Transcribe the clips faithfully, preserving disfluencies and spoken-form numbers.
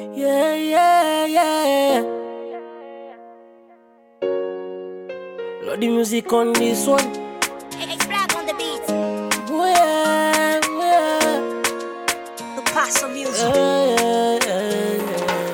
Yeah, yeah, yeah. Love the music on this one. It's Black on the beat. Yeah, yeah. The Paso music. Yeah, yeah, yeah.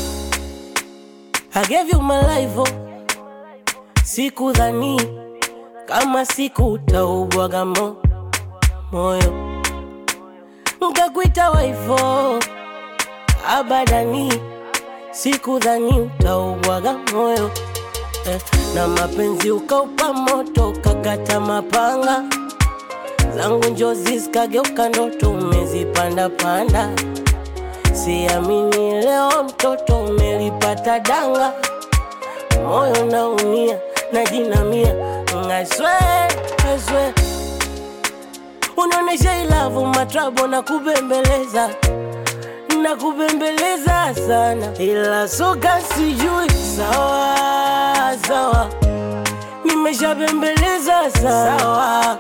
I gave you my life, oh. Sikudhani kama siku utaubwaga mo moyo, nikakuita waifu abadani, sikudhani utaubwaga moyo eh, na mapenzi ukaupa moto, kakata mapanga zangu njozi zikageuka ndoto, umezipanda panda. Siamini leo mtoto umelipata danga, moyo naumia najinamia. I swear, I swear, unaonesha ilavu matrabo na kubembeleza, na kubembeleza sana, ila soka sijui. Sawa, sawa, nimesha bembeleza sana. Sawa,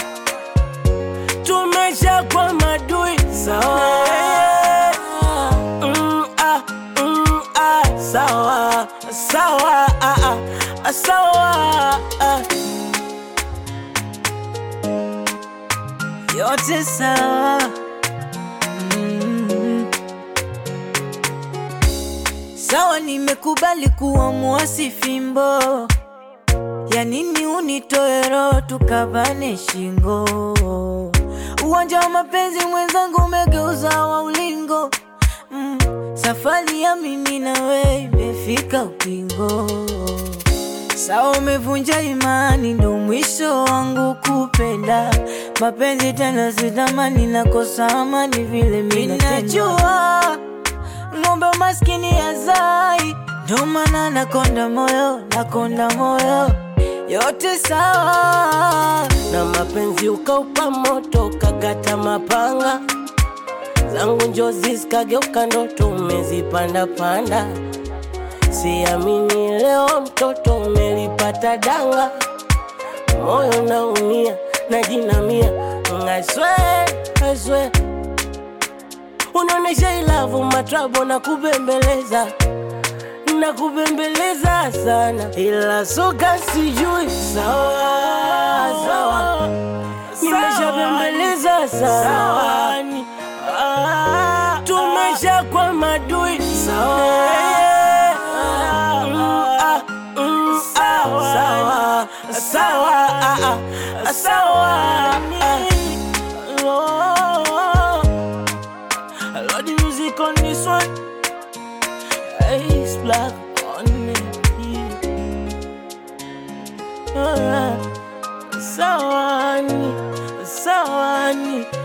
tumesha kwa madui. Sawa, mm, ah, mm, ah. Sawa, sawa, ah, ah, sawa, ah. Yote sawa. mm. Sawa, nimekubali kuwa muasi fimbo. Ya nini unitoe roho tukabane shingo? Uwanja wa mapenzi mwenzangu umegeuza wa ulingo. mm. Safari ya mimi na wewe imefika ukingo. Sawa, umevunja imani, ndo mwisho wangu kupenda. Mapenzi tena sitamani, nakosa amani vile mimi najua. Ng'ombe maskini ya zai, ndo maana nakonda moyo, nakonda moyo. Yote sawa, na mapenzi ukaupa moto, kakata mapanga zangu njozi zikageuka ndoto, umezipanda panda. Siamini leo mtoto umelipata danga, moyo naumia najinamia. I swear, I swear, unaonesha ilavu matrabo na kubembeleza, na kubembeleza sana, ila soka sijui. Sawa, sawa, nimesha bembeleza sana. Ah, tumesha kwa madui. Sawa, sawa, sawa, ah, ah, sawa. Lord, I love the music on this one. Hey, it's Black on it. Yeah. Sawani, sawani.